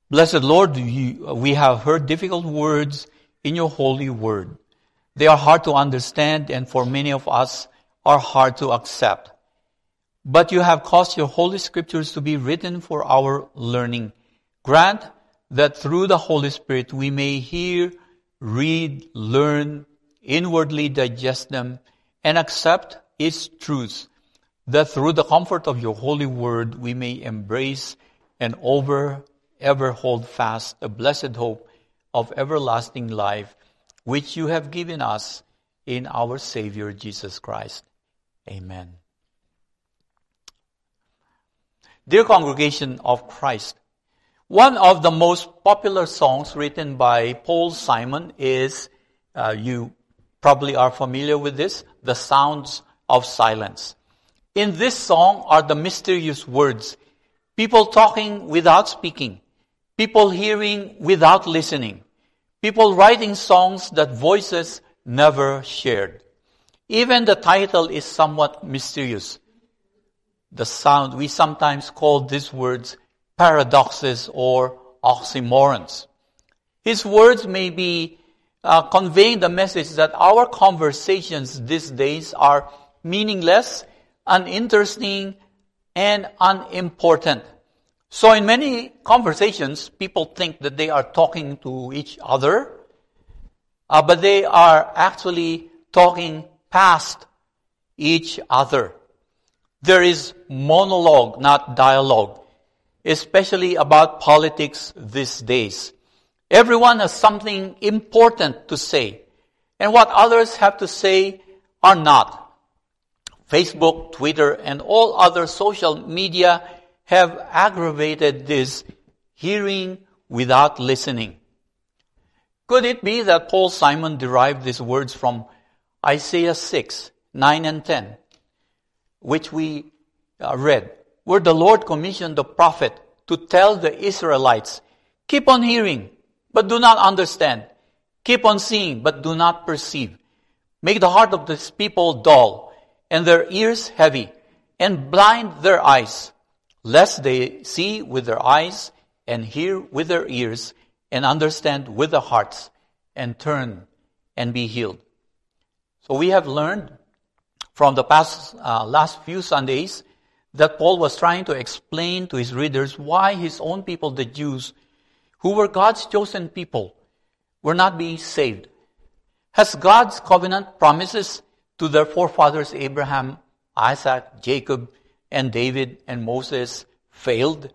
Blessed Lord, we have heard difficult words in your holy word. They are hard to understand and for many of us are hard to accept. But you have caused your holy scriptures to be written for our learning. Grant that through the Holy Spirit we may hear, read, learn, inwardly digest them, and accept its truths, that through the comfort of your holy word we may embrace and ever hold fast the blessed hope of everlasting life, which you have given us in our Savior Jesus Christ. Amen. Dear congregation of Christ, one of the most popular songs written by Paul Simon is, you probably are familiar with this, The Sounds of Silence. In this song are the mysterious words, people talking without speaking, people hearing without listening, people writing songs that voices never shared. Even the title is somewhat mysterious. The sound, we sometimes call these words paradoxes or oxymorons. His words may be conveying the message that our conversations these days are meaningless, uninteresting, and unimportant. So in many conversations, people think that they are talking to each other, but they are actually talking past each other. There is monologue, not dialogue, especially about politics these days. Everyone has something important to say, and what others have to say are not. Facebook, Twitter, and all other social media have aggravated this hearing without listening. Could it be that Paul Simon derived these words from Isaiah 6, 9 and 10, which we read, where the Lord commissioned the prophet to tell the Israelites, keep on hearing, but do not understand. Keep on seeing, but do not perceive. Make the heart of this people dull, and their ears heavy, and blind their eyes, lest they see with their eyes, and hear with their ears, and understand with their hearts, and turn and be healed. So we have learned from the last few Sundays that Paul was trying to explain to his readers why his own people, the Jews, who were God's chosen people, were not being saved. Has God's covenant promises to their forefathers Abraham, Isaac, Jacob, and David, and Moses failed?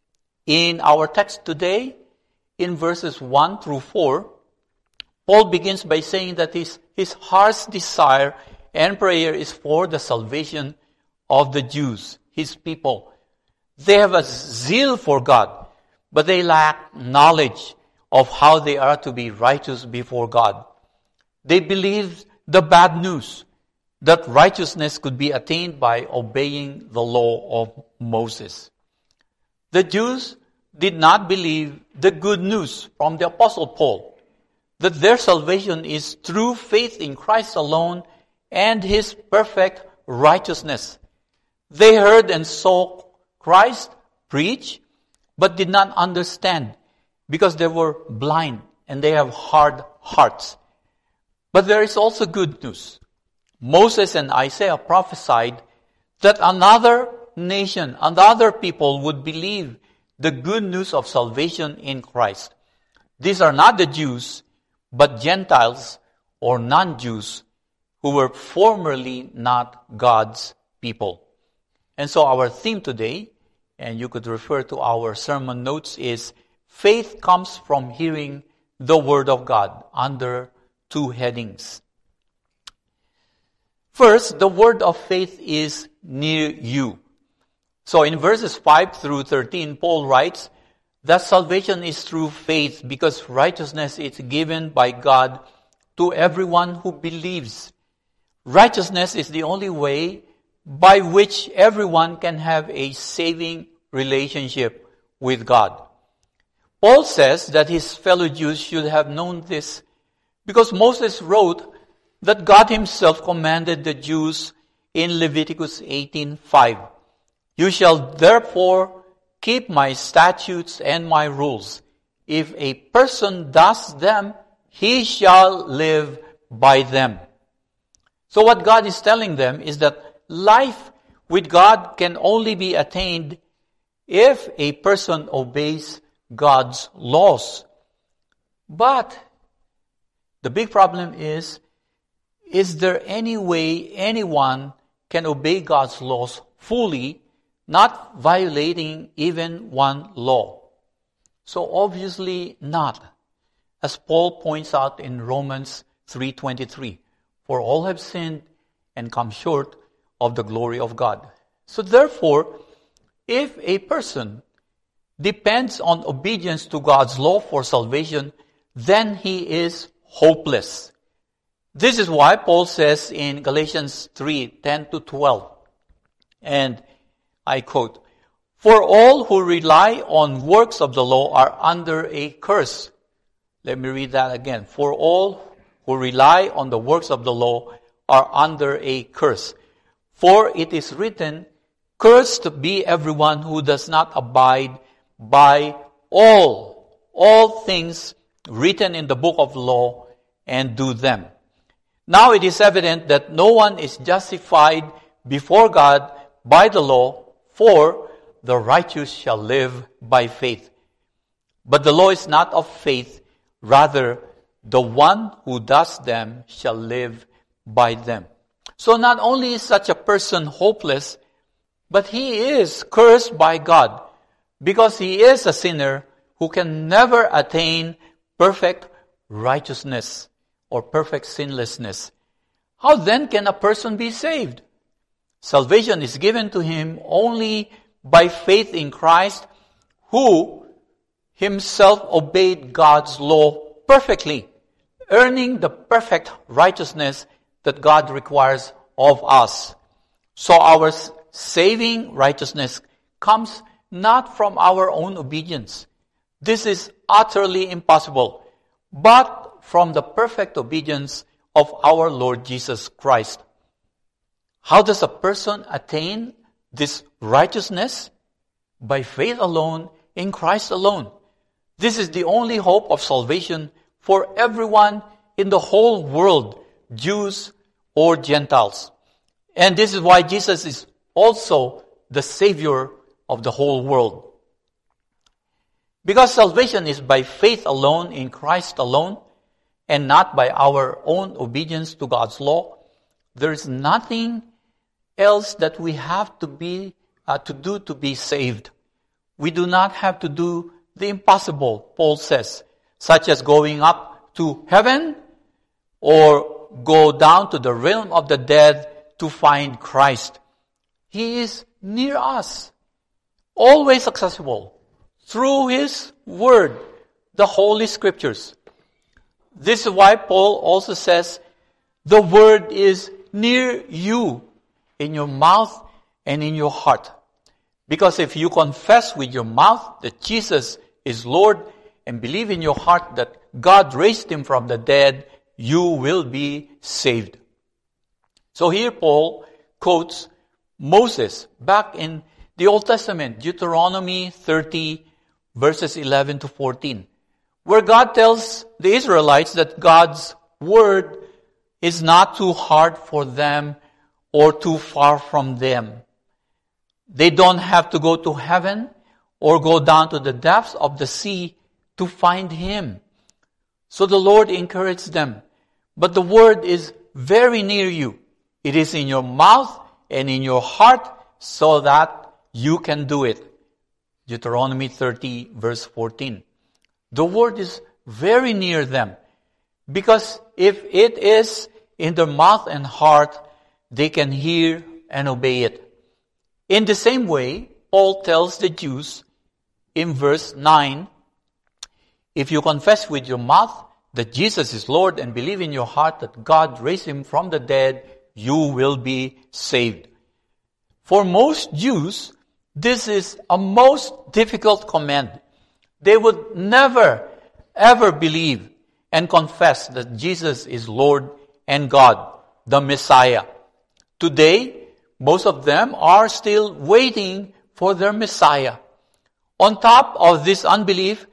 In our text today, in verses 1 through 4, Paul begins by saying that his heart's desire and prayer is for the salvation of the Jews, his people. They have a zeal for God, but they lack knowledge of how they are to be righteous before God. They believe the bad news that righteousness could be attained by obeying the law of Moses. The Jews did not believe the good news from the Apostle Paul, that their salvation is through faith in Christ alone and His perfect righteousness. They heard and saw Christ preach, but did not understand because they were blind and they have hard hearts. But there is also good news. Moses and Isaiah prophesied that another nation, another people would believe the good news of salvation in Christ. These are not the Jews, but Gentiles or non-Jews who were formerly not God's people. And so our theme today, and you could refer to our sermon notes, is faith comes from hearing the Word of God, under two headings. First, the word of faith is near you. So in verses 5 through 13, Paul writes that salvation is through faith because righteousness is given by God to everyone who believes. Righteousness is the only way by which everyone can have a saving relationship with God. Paul says that his fellow Jews should have known this because Moses wrote that God himself commanded the Jews in Leviticus 18:5. You shall therefore keep my statutes and my rules, if a person does them, he shall live by them. So what God is telling them is that life with God can only be attained if a person obeys God's laws. But the big problem is there any way anyone can obey God's laws fully, not violating even one law? So obviously not. As Paul points out in Romans 3:23, for all have sinned and come short of the glory of God. So therefore, if a person depends on obedience to God's law for salvation, then he is hopeless. This is why Paul says in Galatians 3:10-12, and I quote, for all who rely on works of the law are under a curse. Let me read that again. For all who rely on the works of the law are under a curse. For it is written, cursed be everyone who does not abide by all things written in the book of law and do them. Now it is evident that no one is justified before God by the law, for the righteous shall live by faith. But the law is not of faith, rather the one who does them shall live by them. So not only is such a person hopeless, but he is cursed by God, because he is a sinner who can never attain perfect righteousness or perfect sinlessness. How then can a person be saved? Salvation is given to him only by faith in Christ, who himself obeyed God's law perfectly, earning the perfect righteousness that God requires of us. So our saving righteousness comes not from our own obedience. This is utterly impossible, but from the perfect obedience of our Lord Jesus Christ. How does a person attain this righteousness? By faith alone, in Christ alone. This is the only hope of salvation for everyone in the whole world, Jews or Gentiles. And this is why Jesus is also the Savior of the whole world. Because salvation is by faith alone, in Christ alone, and not by our own obedience to God's law, there is nothing else that we have to do to be saved. We do not have to do the impossible, Paul says, such as going up to heaven or go down to the realm of the dead to find Christ. He is near us, always accessible through His Word, the Holy Scriptures. This is why Paul also says, the Word is near you, in your mouth and in your heart. Because if you confess with your mouth that Jesus is Lord and believe in your heart that God raised Him from the dead, you will be saved. So here Paul quotes Moses back in the Old Testament, Deuteronomy 30 verses 11 to 14, where God tells the Israelites that God's word is not too hard for them or too far from them. They don't have to go to heaven or go down to the depths of the sea to find Him. So the Lord encouraged them. But the word is very near you. It is in your mouth and in your heart so that you can do it. Deuteronomy 30 verse 14. The word is very near them, because if it is in their mouth and heart, they can hear and obey it. In the same way, Paul tells the Jews in verse 9, if you confess with your mouth that Jesus is Lord and believe in your heart that God raised Him from the dead, you will be saved. For most Jews, this is a most difficult command. They would never, ever believe and confess that Jesus is Lord and God, the Messiah. Today, most of them are still waiting for their Messiah. On top of this unbelief,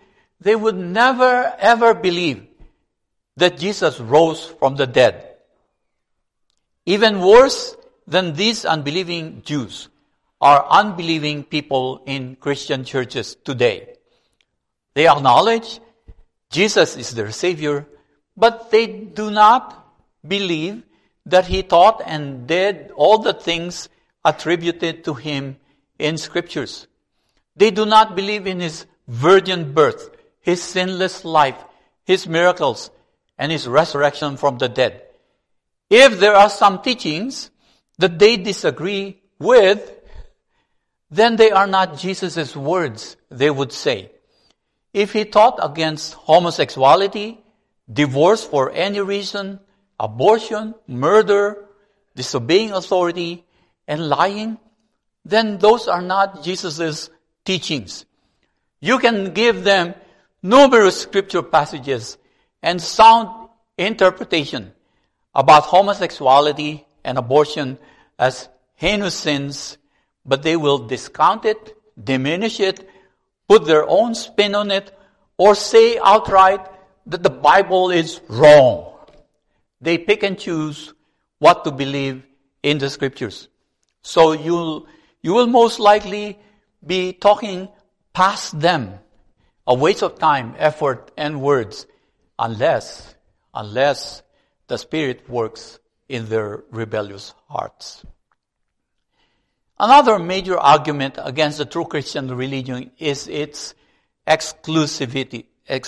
they would never ever believe that Jesus rose from the dead. Even worse than these unbelieving Jews are unbelieving people in Christian churches today. They acknowledge Jesus is their Savior, but they do not believe that He taught and did all the things attributed to Him in Scriptures. They do not believe in His virgin birth, His sinless life, His miracles, and His resurrection from the dead. If there are some teachings that they disagree with, then they are not Jesus' words, they would say. If He taught against homosexuality, divorce for any reason, abortion, murder, disobeying authority, and lying, then those are not Jesus' teachings. You can give them numerous scripture passages and sound interpretation about homosexuality and abortion as heinous sins, but they will discount it, diminish it, put their own spin on it, or say outright that the Bible is wrong. They pick and choose what to believe in the Scriptures. So you will most likely be talking past them, a waste of time, effort, and words, unless the Spirit works in their rebellious hearts. Another major argument against the true Christian religion is its exclusivity.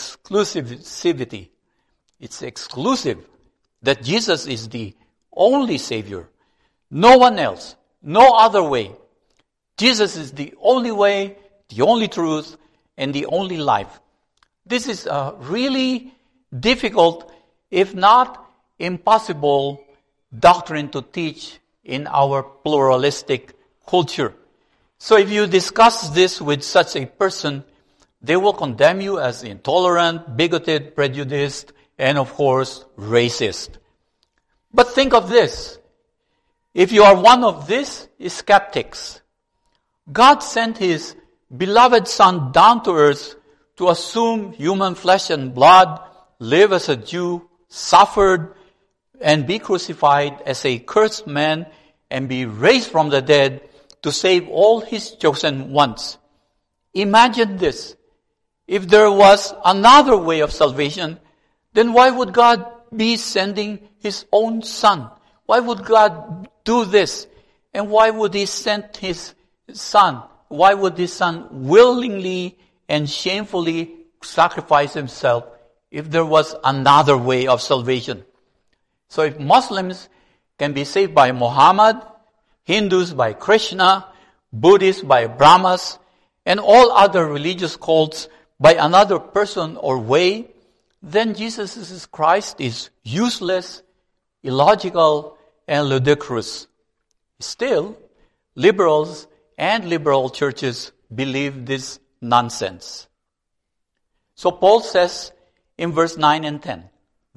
It's exclusive, that Jesus is the only Savior. No one else, no other way. Jesus is the only way, the only truth, and the only life. This is a really difficult, if not impossible, doctrine to teach in our pluralistic culture. So if you discuss this with such a person, they will condemn you as intolerant, bigoted, prejudiced, and of course, racist. But think of this. If you are one of these skeptics, God sent His beloved Son down to earth to assume human flesh and blood, live as a Jew, suffered, and be crucified as a cursed man, and be raised from the dead to save all His chosen ones. Imagine this. If there was another way of salvation, then why would God be sending His own Son? Why would God do this? And why would He send His Son? Why would His Son willingly and shamefully sacrifice Himself if there was another way of salvation? So if Muslims can be saved by Muhammad, Hindus by Krishna, Buddhists by Brahmas, and all other religious cults by another person or way, then Jesus Christ is useless, illogical, and ludicrous. Still, liberals and liberal churches believe this nonsense. So Paul says in verses 9 and 10,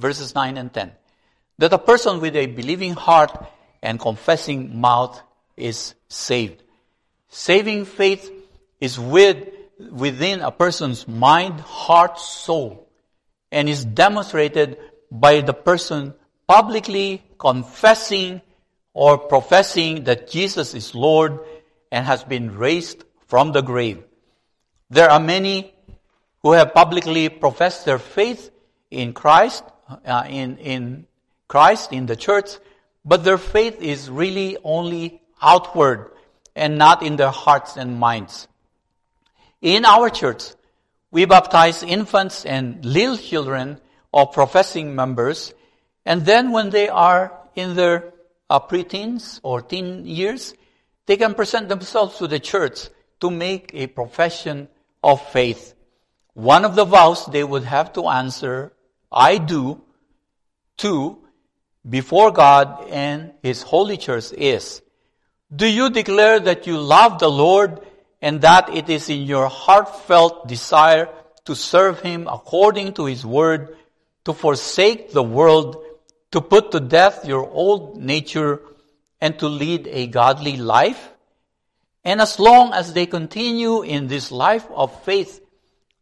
that a person with a believing heart and confessing mouth is saved. Saving faith is within a person's mind, heart, soul, and is demonstrated by the person publicly confessing or professing that Jesus is Lord and has been raised from the grave. There are many who have publicly professed their faith in Christ, in the church, but their faith is really only outward and not in their hearts and minds. In our church, we baptize infants and little children or professing members, and then when they are in their preteens or teen years, they can present themselves to the church to make a profession of faith. One of the vows they would have to answer, I do, to, before God and His holy church is, do you declare that you love the Lord and that it is in your heartfelt desire to serve Him according to His word, to forsake the world, to put to death your old nature, and to lead a godly life? And as long as they continue in this life of faith,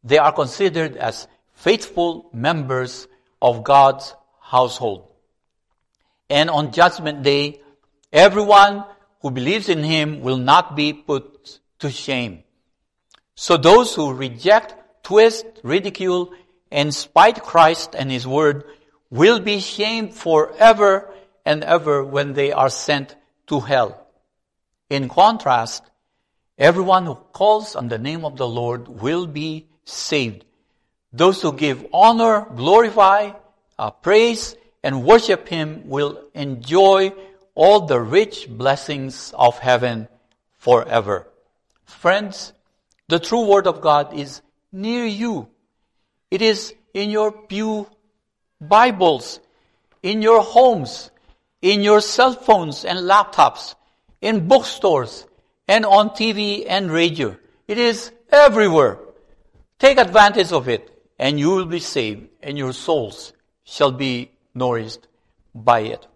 they are considered as faithful members of God's household. And on Judgment Day, everyone who believes in Him will not be put to shame. So those who reject, twist, ridicule, and spite Christ and His Word will be shamed forever and ever when they are sent to hell. In contrast, everyone who calls on the name of the Lord will be saved. Those who give honor, glorify, praise, and worship Him will enjoy all the rich blessings of heaven forever. Friends, the true Word of God is near you. It is in your pew Bibles, in your homes, in your cell phones and laptops, in bookstores, and on TV and radio. It is everywhere. Take advantage of it, and you will be saved, and your souls shall be nourished by it.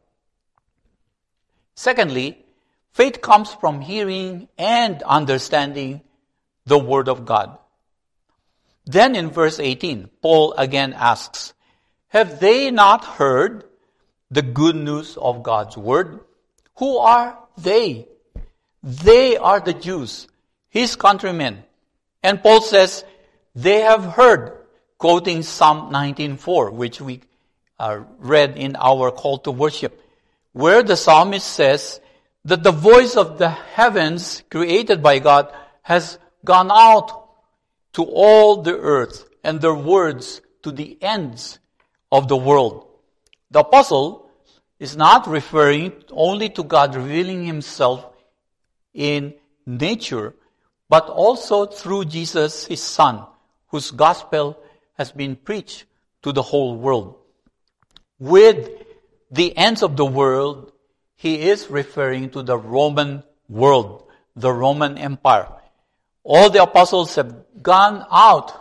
Secondly, faith comes from hearing and understanding the Word of God. Then in verse 18, Paul again asks, have they not heard the good news of God's Word? Who are they? They are the Jews, His countrymen. And Paul says, they have heard, quoting Psalm 19:4, which we read in our call to worship, where the psalmist says that the voice of the heavens created by God has gone out to all the earth, and their words to the ends of the world. The apostle is not referring only to God revealing Himself in nature, but also through Jesus, His Son, whose gospel has been preached to the whole world. With the ends of the world, he is referring to the Roman world, the Roman Empire. All the apostles have gone out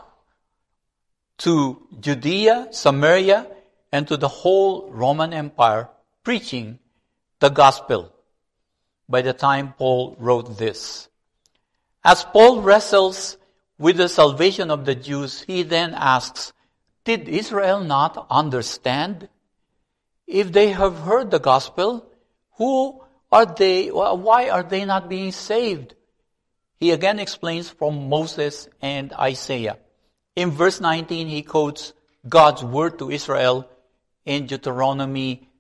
to Judea, Samaria, and to the whole Roman Empire, preaching the gospel by the time Paul wrote this. As Paul wrestles with the salvation of the Jews, he then asks, did Israel not understand? If they have heard the gospel, who are they? Why are they not being saved? He again explains from Moses and Isaiah. In verse 19, he quotes God's word to Israel in Deuteronomy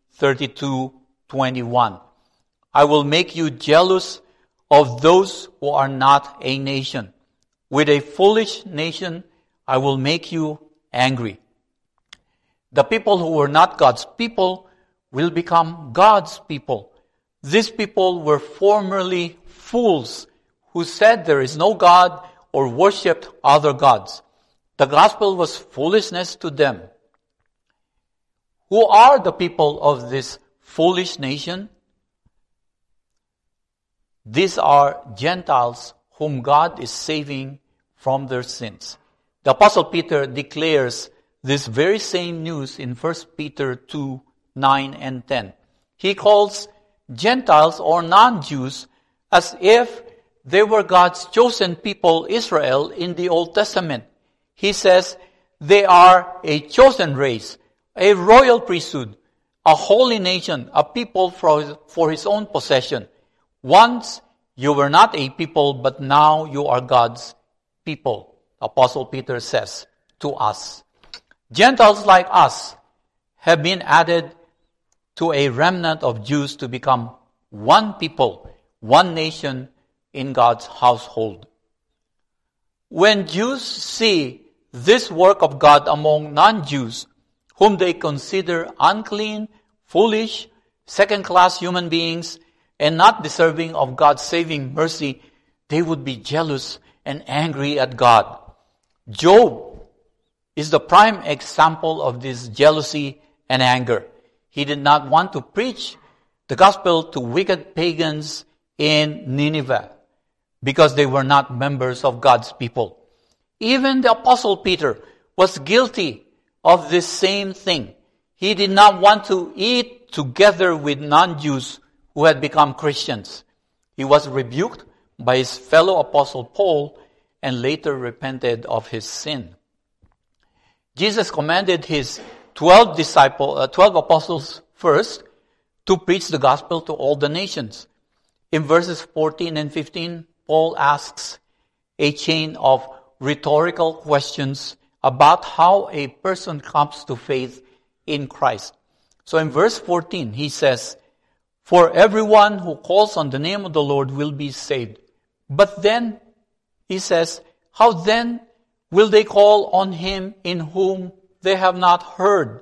32:21. I will make you jealous of those who are not a nation. With a foolish nation, I will make you angry. The people who were not God's people will become God's people. These people were formerly fools who said there is no God or worshipped other gods. The gospel was foolishness to them. Who are the people of this foolish nation? These are Gentiles whom God is saving from their sins. The Apostle Peter declares this very same news in 1 Peter 2:9 and 10. He calls Gentiles or non-Jews as if they were God's chosen people, Israel, in the Old Testament. He says they are a chosen race, a royal priesthood, a holy nation, a people for His own possession. Once you were not a people, but now you are God's people, Apostle Peter says to us. Gentiles like us have been added to a remnant of Jews to become one people, one nation in God's household. When Jews see this work of God among non-Jews, whom they consider unclean, foolish, second-class human beings, and not deserving of God's saving mercy, they would be jealous and angry at God. Job is the prime example of this jealousy and anger. He did not want to preach the gospel to wicked pagans in Nineveh because they were not members of God's people. Even the Apostle Peter was guilty of this same thing. He did not want to eat together with non-Jews who had become Christians. He was rebuked by his fellow apostle Paul and later repented of his sin. Jesus commanded his 12 apostles first to preach the gospel to all the nations. In verses 14 and 15, Paul asks a chain of rhetorical questions about how a person comes to faith in Christ. So in verse 14, he says, "For everyone who calls on the name of the Lord will be saved." But then, he says, "How then will they call on him in whom they have not heard,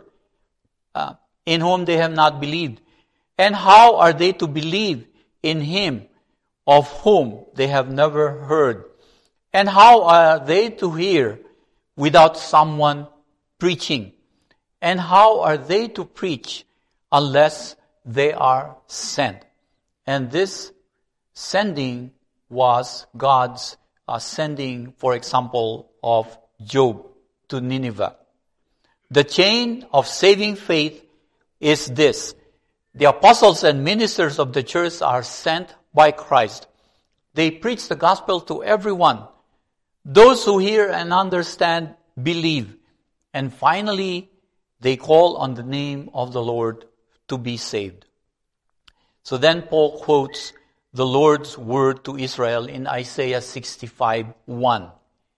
in whom they have not believed? And how are they to believe in him of whom they have never heard? And how are they to hear without someone preaching? And how are they to preach unless they are sent?" And this sending was God's sending, for example, of Job to Nineveh. The chain of saving faith is this: the apostles and ministers of the church are sent by Christ. They preach the gospel to everyone. Those who hear and understand believe. And finally, they call on the name of the Lord to be saved. So then Paul quotes the Lord's word to Israel in Isaiah 65:1.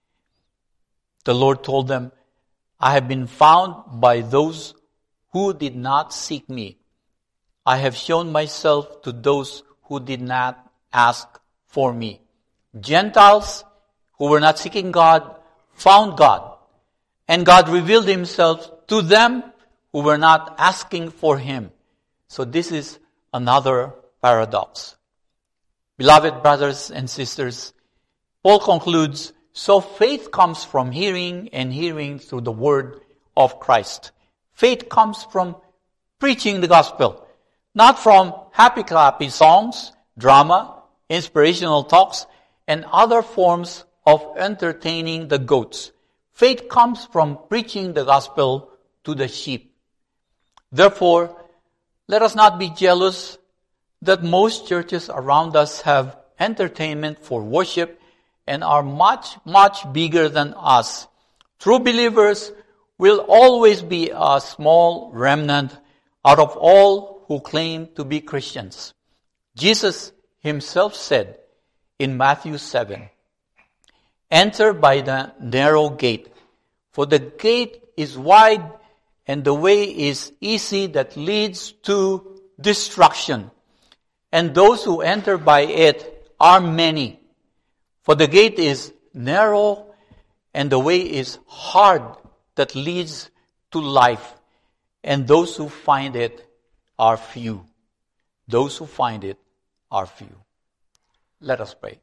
The Lord told them, "I have been found by those who did not seek me. I have shown myself to those who did not ask for me." Gentiles who were not seeking God found God, and God revealed himself to them who were not asking for him. So this is another paradox. Beloved brothers and sisters, Paul concludes, so faith comes from hearing, and hearing through the word of Christ. Faith comes from preaching the gospel, not from happy-clappy songs, drama, inspirational talks, and other forms of entertaining the goats. Faith comes from preaching the gospel to the sheep. Therefore, let us not be jealous that most churches around us have entertainment for worship and are much, much bigger than us. True believers will always be a small remnant out of all who claim to be Christians. Jesus himself said in Matthew 7, "Enter by the narrow gate, for the gate is wide and the way is easy that leads to destruction. And those who enter by it are many. For the gate is narrow and the way is hard that leads to life. And those who find it are few." Those who find it are few. Let us pray.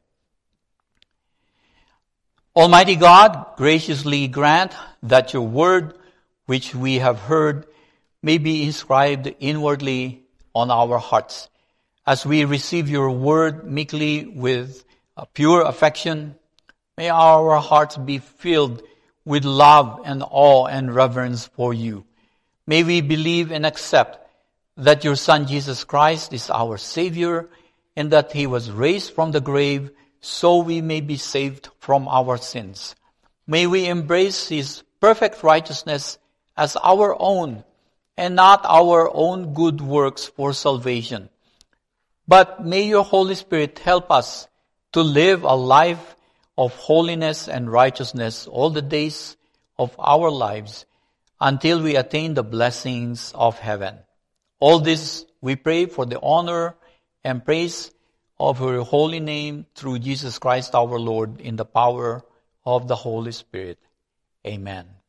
Almighty God, graciously grant that your word, which we have heard, may be inscribed inwardly on our hearts. As we receive your word meekly with pure affection, may our hearts be filled with love and awe and reverence for you. May we believe and accept that your Son Jesus Christ is our Savior and that he was raised from the grave so we may be saved from our sins. May we embrace his perfect righteousness as our own and not our own good works for salvation. But may your Holy Spirit help us to live a life of holiness and righteousness all the days of our lives until we attain the blessings of heaven. All this we pray for the honor and praise of your holy name through Jesus Christ our Lord in the power of the Holy Spirit. Amen.